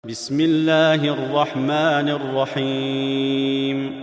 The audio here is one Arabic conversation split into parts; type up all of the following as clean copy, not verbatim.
بسم الله الرحمن الرحيم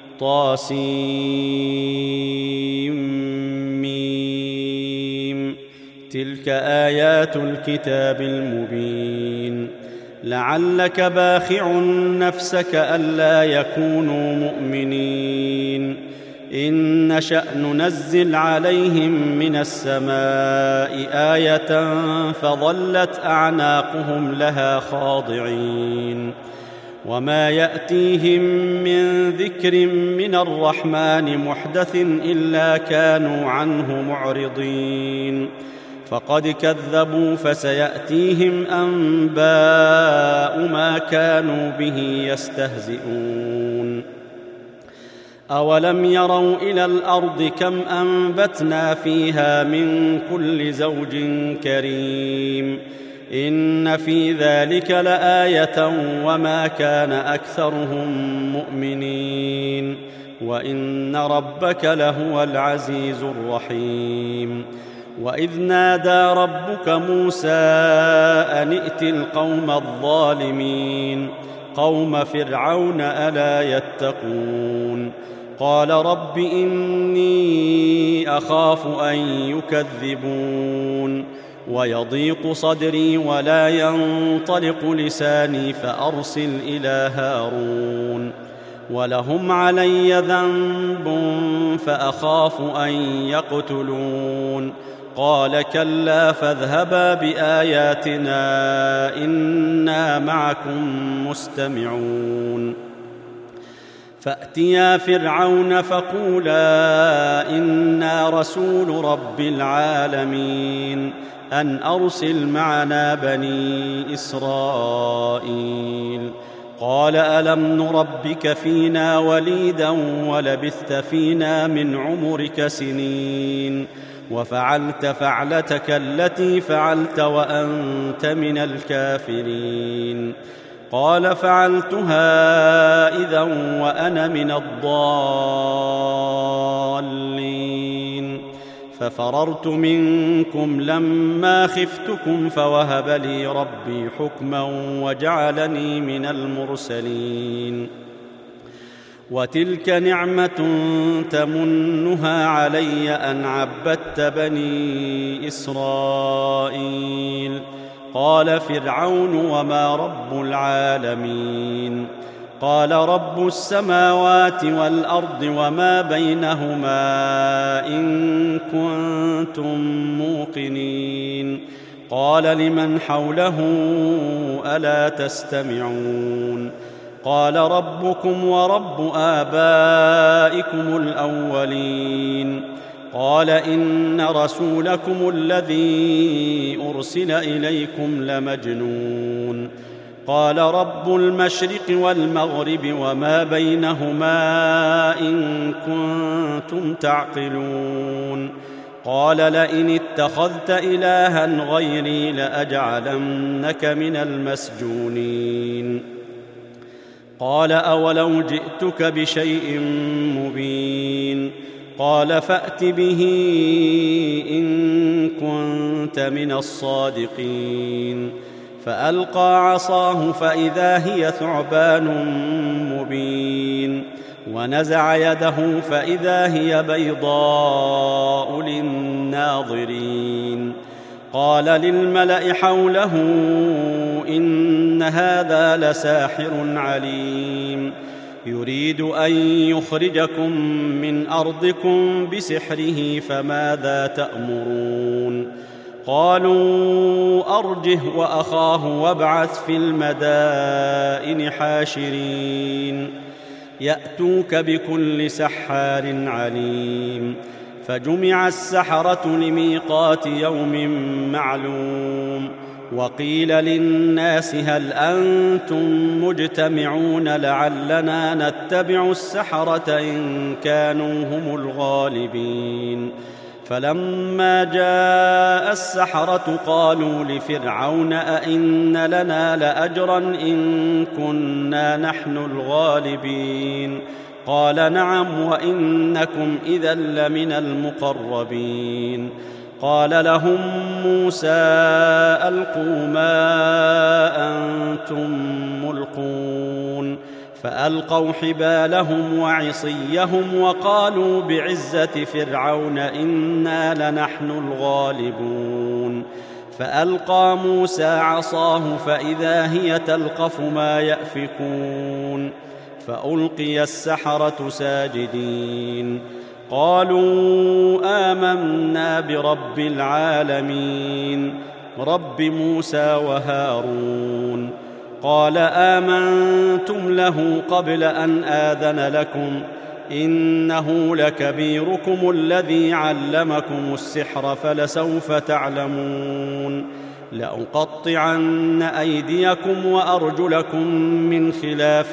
طاسيم تلك آيات الكتاب المبين لعلك باخع نفسك ألا يكونوا مؤمنين إن نشأ ننزل عليهم من السماء آية فظلت أعناقهم لها خاضعين وما يأتيهم من ذكر من الرحمن محدث إلا كانوا عنه معرضين فقد كذبوا فسيأتيهم أنباء ما كانوا به يستهزئون أولم يروا إلى الأرض كم أنبتنا فيها من كل زوج كريم إن في ذلك لآية وما كان أكثرهم مؤمنين وإن ربك لهو العزيز الرحيم وإذ نادى ربك موسى أن ائت القوم الظالمين قوم فرعون ألا يتقون قال رب إني أخاف أن يكذبون ويضيق صدري ولا ينطلق لساني فأرسل إلى هارون ولهم علي ذنب فأخاف أن يقتلون قال كلا فاذهبا بآياتنا إنا معكم مستمعون فأتيا فرعون فقولا إنا رسول رب العالمين أن أرسل معنا بني إسرائيل قال ألم نربك فينا وليدا ولبثت فينا من عمرك سنين وفعلت فعلتك التي فعلت وأنت من الكافرين قال فعلتها إذا وأنا من الضالين ففررت منكم لما خفتكم فوهب لي ربي حكما وجعلني من المرسلين وتلك نعمة تمنها علي أن عبدت بني إسرائيل قال فرعون وما رب العالمين قال رب السماوات والأرض وما بينهما إن كنتم موقنين قال لمن حوله ألا تستمعون قال ربكم ورب آبائكم الأولين قال إن رسولكم الذي أرسل إليكم لمجنون قال رب المشرق والمغرب وما بينهما إن كنتم تعقلون قال لئن اتخذت إلها غيري لأجعلنك من المسجونين قال أولو جئتك بشيء مبين قال فأت به إن كنت من الصادقين فألقى عصاه فإذا هي ثعبان مبين ونزع يده فإذا هي بيضاء للناظرين قال للملأ حوله إن هذا لساحر عليم يريد أن يخرجكم من أرضكم بسحره فماذا تأمرون قالوا أرجه وأخاه وابعث في المدائن حاشرين يأتوك بكل سحار عليم فجمع السحرة لميقات يوم معلوم وقيل للناس هل أنتم مجتمعون لعلنا نتبع السحرة إن كانوا هم الغالبين فلما جاء السحرة قالوا لفرعون أئن لنا لأجرا إن كنا نحن الغالبين قال نعم وإنكم إذا لمن المقربين قال لهم موسى ألقوا ما أنتم ملقون فألقوا حبالهم وعصيهم وقالوا بعزة فرعون إنا لنحن الغالبون فألقى موسى عصاه فإذا هي تلقف ما يأفكون فألقي السحرة ساجدين قالوا آمنا برب العالمين رب موسى وهارون قال آمنتم له قبل أن آذن لكم إنه لكبيركم الذي علمكم السحر فلسوف تعلمون لأقطعن أيديكم وأرجلكم من خلاف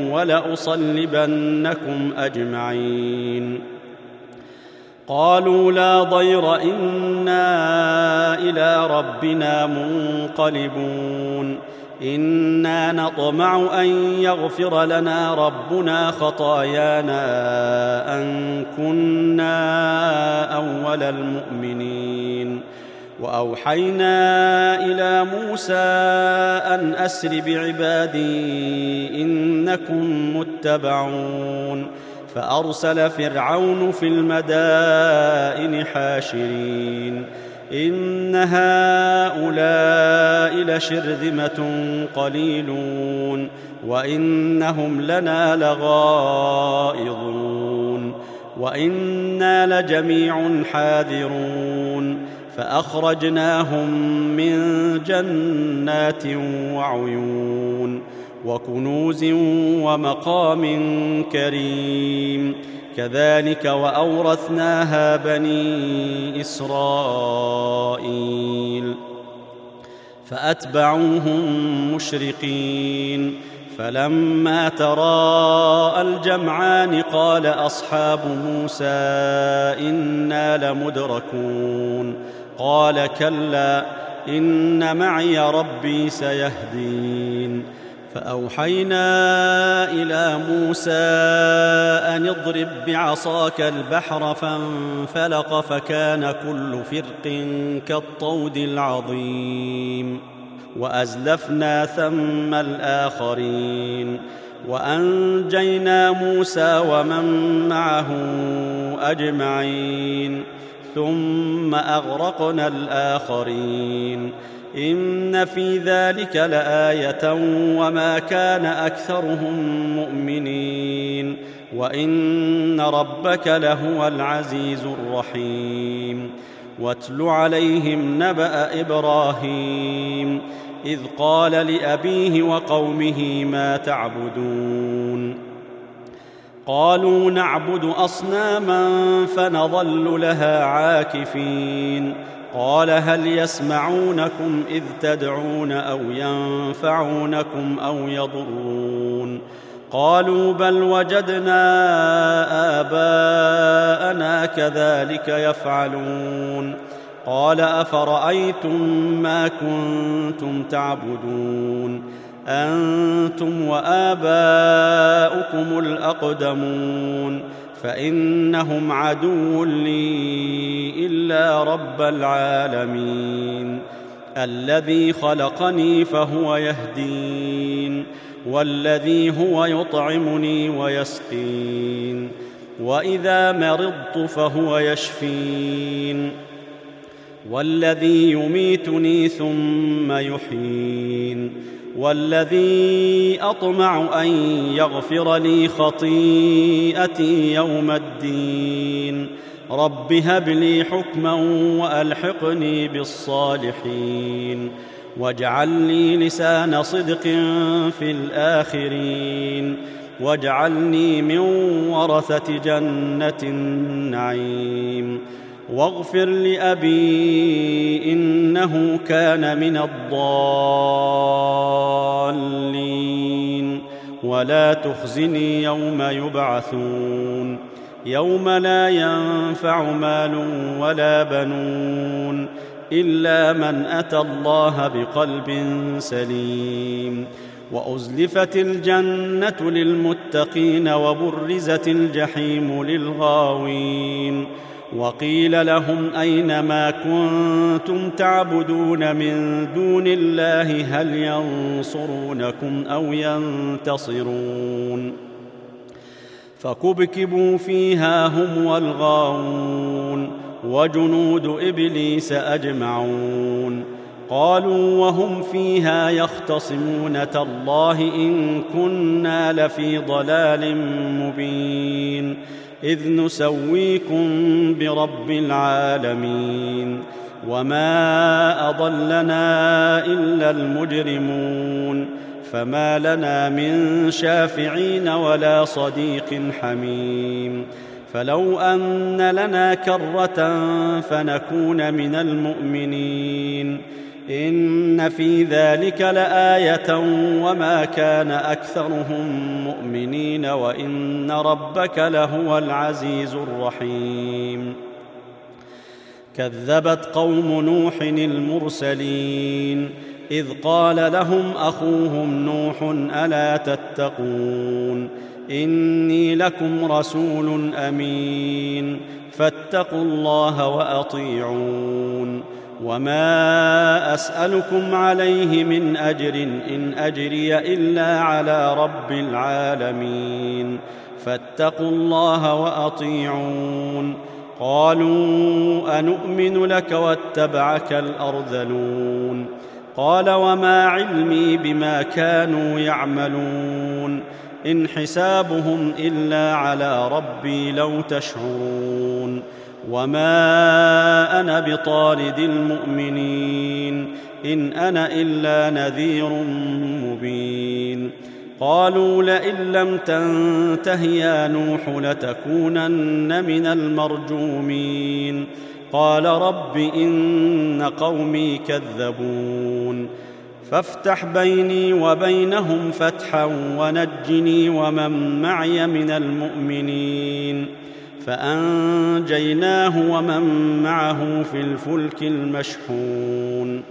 ولأصلبنكم أجمعين قالوا لا ضير إنا إلى ربنا منقلبون إنا نطمع أن يغفر لنا ربنا خطايانا أن كنا أول المؤمنين وأوحينا إلى موسى أن أسر بعبادي إنكم متبعون فأرسل فرعون في المدائن حاشرين إن هؤلاء لشرذمة قليلون وإنهم لنا لغائظون وإنا لجميع حاذرون فأخرجناهم من جنات وعيون وكنوز ومقام كريم كذلك وأورثناها بني إسرائيل فأتبعوهم مشرقين فلما تراءى الجمعان قال أصحاب موسى إنا لمدركون قال كلا إن معي ربي سيهدين فأوحينا إلى موسى أن اضرب بعصاك البحر فانفلق فكان كل فرق كالطود العظيم وأزلفنا ثم الآخرين وأنجينا موسى ومن معه أجمعين ثم أغرقنا الآخرين إن في ذلك لآية وما كان أكثرهم مؤمنين وإن ربك لهو العزيز الرحيم واتل عليهم نبأ إبراهيم إذ قال لأبيه وقومه ما تعبدون قالوا نعبد أصناما فنظل لها عاكفين قال هل يسمعونكم إذ تدعون أو ينفعونكم أو يضرون قالوا بل وجدنا آباءنا كذلك يفعلون قال أفرأيتم ما كنتم تعبدون أنتم وآباؤكم الأقدمون فإنهم عدو لي إلا رب العالمين الذي خلقني فهو يهدين والذي هو يطعمني ويسقين وإذا مرضت فهو يشفين والذي يميتني ثم يحيين والذي أطمع أن يغفر لي خطيئتي يوم الدين رب هب لي حكما وألحقني بالصالحين واجعل لي لسان صدق في الآخرين واجعلني من ورثة جنة النعيم واغفر لأبي إنه كان من الضالين ولا تخزني يوم يبعثون يوم لا ينفع مال ولا بنون إلا من أتى الله بقلب سليم وأزلفت الجنة للمتقين وبرزت الجحيم للغاوين وقيل لهم أين ما كنتم تعبدون من دون الله هل ينصرونكم أو ينتصرون فكبكبوا فيها هم والغاوون وجنود إبليس أجمعون قالوا وهم فيها يختصمون تالله إن كنا لفي ضلال مبين إذ نسويكم برب العالمين وما أضلنا إلا المجرمون فما لنا من شافعين ولا صديق حميم فلو أن لنا كرة فنكون من المؤمنين إن في ذلك لآية وما كان أكثرهم مؤمنين وإن ربك لهو العزيز الرحيم كذبت قوم نوح المرسلين إذ قال لهم أخوهم نوح ألا تتقون إني لكم رسول أمين فاتقوا الله وأطيعون وما أسألكم عليه من أجر إن أجري إلا على رب العالمين فاتقوا الله وأطيعون قالوا أنؤمن لك واتبعك الأرذلون قال وما علمي بما كانوا يعملون إن حسابهم إلا على ربي لو تشعرون وما أنا بطارد المؤمنين إن أنا إلا نذير مبين قالوا لئن لم تنته يا نوح لتكونن من المرجومين قال رب إن قومي كذبون فافتح بيني وبينهم فتحا ونجني ومن معي من المؤمنين فأنجيناه ومن معه في الفلك المشحون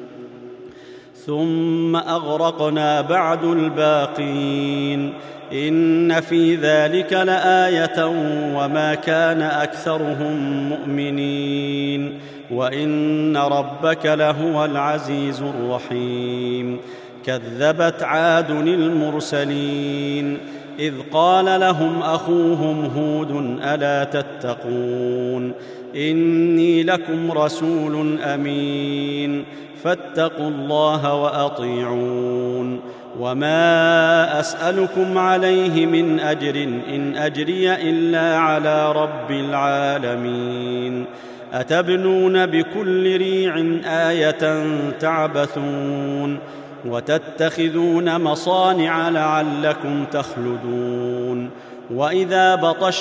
ثم أغرقنا بعد الباقين إن في ذلك لآية وما كان أكثرهم مؤمنين وإن ربك لهو العزيز الرحيم كذبت عاد المرسلين إذ قال لهم أخوهم هود ألا تتقون إني لكم رسول أمين فاتقوا الله وأطيعون وما أسألكم عليه من أجر إن أجري إلا على رب العالمين أتبنون بكل ريع آية تعبثون وتتخذون مصانع لعلكم تخلدون وإذا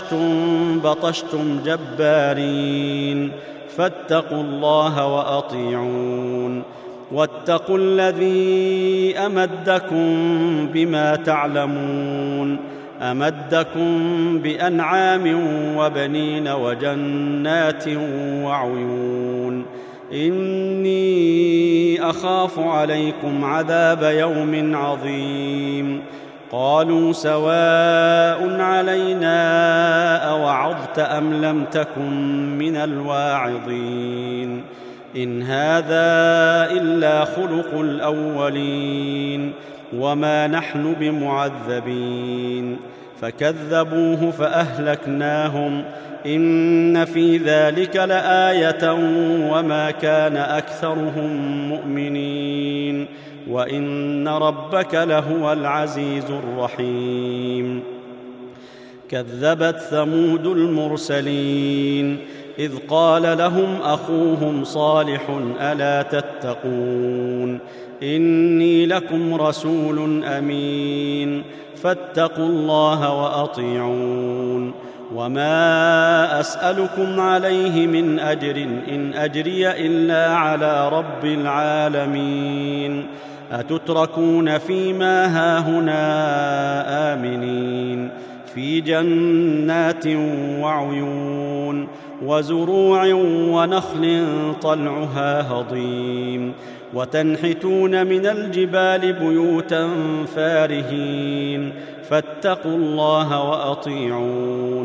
بطشتم جبارين فاتقوا الله وأطيعون واتقوا الذي أمدكم بما تعلمون أمدكم بأنعام وبنين وجنات وعيون إني أخاف عليكم عذاب يوم عظيم قالوا سواء علينا أوعظت أم لم تكن من الواعظين إن هذا إلا خلق الأولين وما نحن بمعذبين فكذبوه فأهلكناهم إن في ذلك لآية وما كان أكثرهم مؤمنين وإن ربك لهو العزيز الرحيم كذبت ثمود المرسلين إذ قال لهم أخوهم صالح ألا تتقون إني لكم رسول أمين فاتقوا الله وأطيعون وما أسألكم عليه من أجر إن أجري إلا على رب العالمين أتتركون فيما هاهنا آمنين في جنات وعيون وزروع ونخل طلعها هضيم وتنحتون من الجبال بيوتا فارهين فاتقوا الله وأطيعون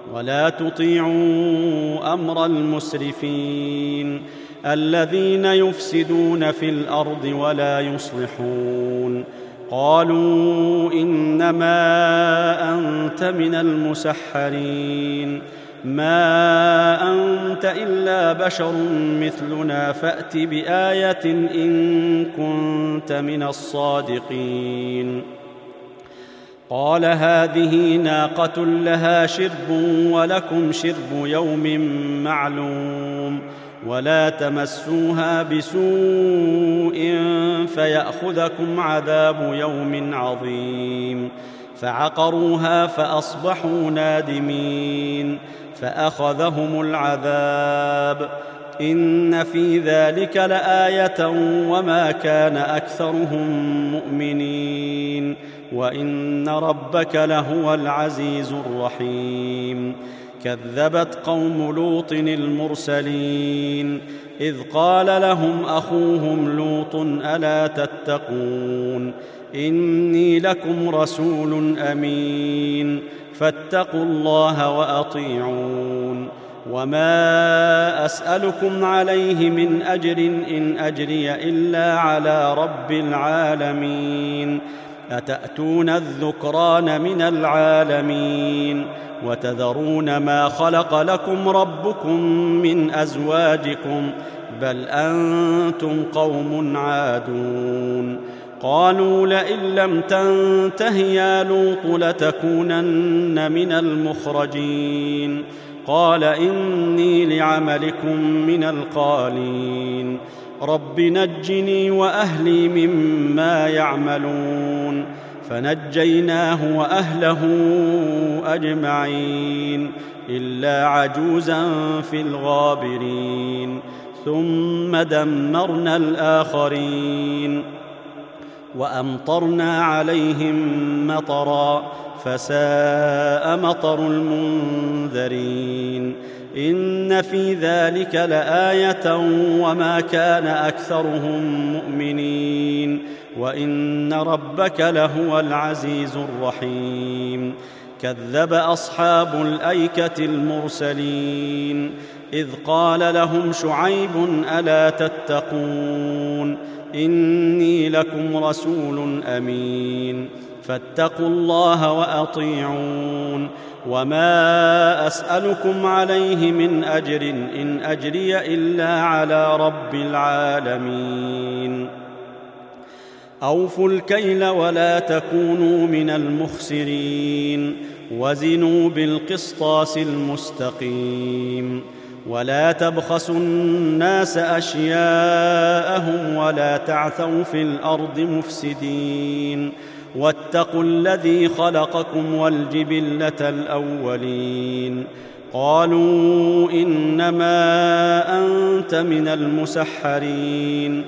ولا تطيعوا أمر المسرفين الذين يفسدون في الأرض ولا يصلحون. قالوا إنما أنت من المسحرين، ما أنت إلا بشر مثلنا فأت بآية إن كنت من الصادقين. قال هذه ناقة لها شرب ولكم شرب يوم معلوم، ولا تمسوها بسوء فيأخذكم عذاب يوم عظيم. فعقروها فأصبحوا نادمين، فأخذهم العذاب. إن في ذلك لآية وما كان أكثرهم مؤمنين، وإن ربك لهو العزيز الرحيم. كذبت قوم لوط المرسلين إذ قال لهم أخوهم لوط ألا تتقون إني لكم رسول أمين فاتقوا الله وأطيعون. وما أسألكم عليه من أجر إن أجري إلا على رب العالمين. أتأتون الذكران من العالمين وتذرون ما خلق لكم ربكم من أزواجكم بل أنتم قوم عادون. قالوا لئن لم تنته يا لوط لتكونن من المخرجين. قال إني لعملكم من القالين. رب نجني وأهلي مما يعملون. فنجيناه وأهله أجمعين إلا عجوزا في الغابرين. ثم دمرنا الآخرين وأمطرنا عليهم مطرا فساء مطر المنذرين. إن في ذلك لآية وما كان أكثرهم مؤمنين وإن ربك لهو العزيز الرحيم. كذب أصحاب الأيكة المرسلين إذ قال لهم شعيب ألا تتقون إني لكم رسول أمين فاتقوا الله وأطيعون. وما أسألكم عليه من أجر إن أجري إلا على رب العالمين. أوفوا الكيل ولا تكونوا من المخسرين وزنوا بالقسطاس المستقيم. ولا تبخسوا الناس أشياءهم ولا تعثوا في الأرض مفسدين. واتقوا الذي خلقكم والجبلة الأولين. قالوا إنما أنت من المسحرين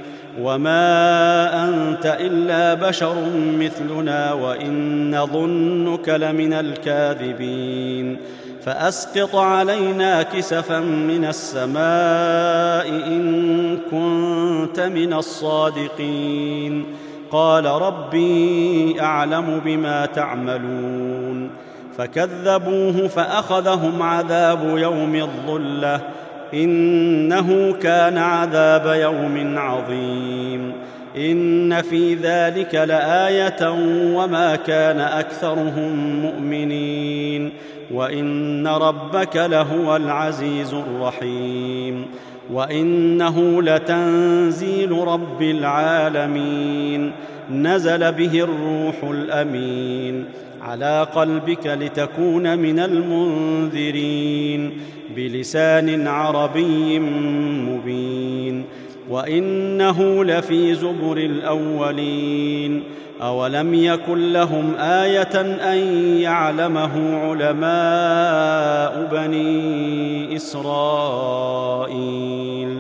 وما أنت إلا بشر مثلنا وإن نظنك لمن الكاذبين. فأسقط علينا كسفا من السماء إن كنت من الصادقين. قال ربي أعلم بما تعملون. فكذبوه فأخذهم عذاب يوم الظلة إنه كان عذاب يوم عظيم. إن في ذلك لآية وما كان أكثرهم مؤمنين وإن ربك لهو العزيز الرحيم. وإنه لتنزيل رب العالمين نزل به الروح الأمين على قلبك لتكون من المنذرين بلسان عربي مبين. وإنه لفي زبر الأولين. أولم يكن لهم آية أن يعلمه علماء بني إسرائيل.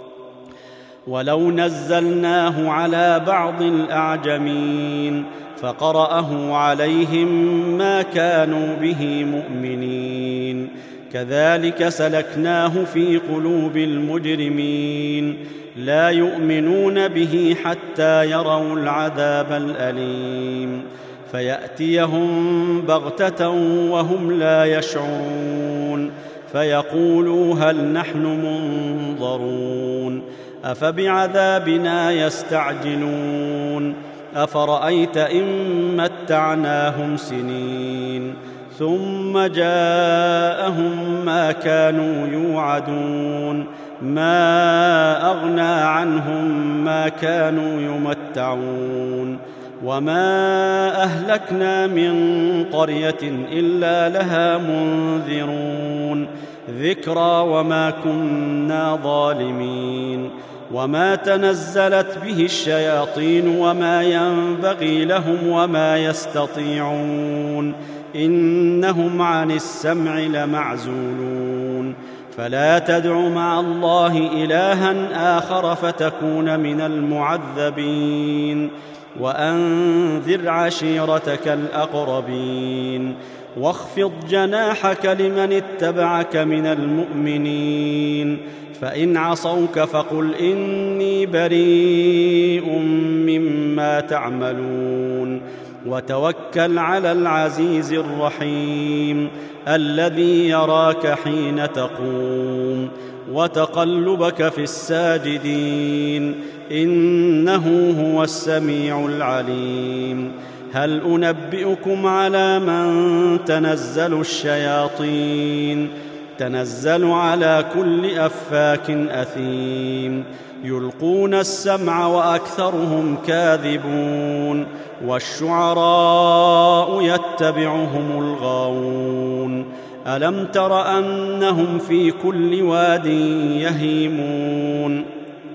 ولو نزلناه على بعض الأعجمين فقرأه عليهم ما كانوا به مؤمنين. كذلك سلكناه في قلوب المجرمين لا يؤمنون به حتى يروا العذاب الأليم. فيأتيهم بغتة وهم لا يشعرون فيقولوا هل نحن منظرون أفبعذابنا يستعجلون أفرأيت إن متعناهم سنين ثم جاءهم ما كانوا يوعدون ما أغنى عنهم ما كانوا يمتعون وما أهلكنا من قرية إلا لها منذرون ذكرى وما كنا ظالمين وما تنزلت به الشياطين وما ينبغي لهم وما يستطيعون إنهم عن السمع لمعزولون فلا تدع مع الله إلها آخر فتكون من المعذبين وأنذر عشيرتك الأقربين واخفض جناحك لمن اتبعك من المؤمنين فإن عصوك فقل إني بريء مما تعملون وتوكل على العزيز الرحيم الذي يراك حين تقوم وتقلبك في الساجدين إنه هو السميع العليم هل أنبئكم على من تنزل الشياطين تنزل على كل أفاك أثيم يلقون السمع وأكثرهم كاذبون والشعراء يتبعهم الغاوون ألم تر أنهم في كل واد يهيمون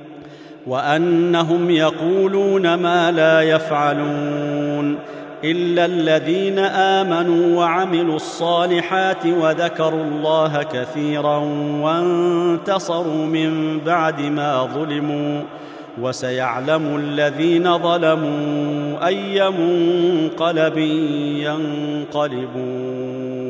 وأنهم يقولون ما لا يفعلون إلا الذين آمنوا وعملوا الصالحات وذكروا الله كثيرا وانتصروا من بعد ما ظلموا وسيعلم الذين ظلموا أي منقلب ينقلبون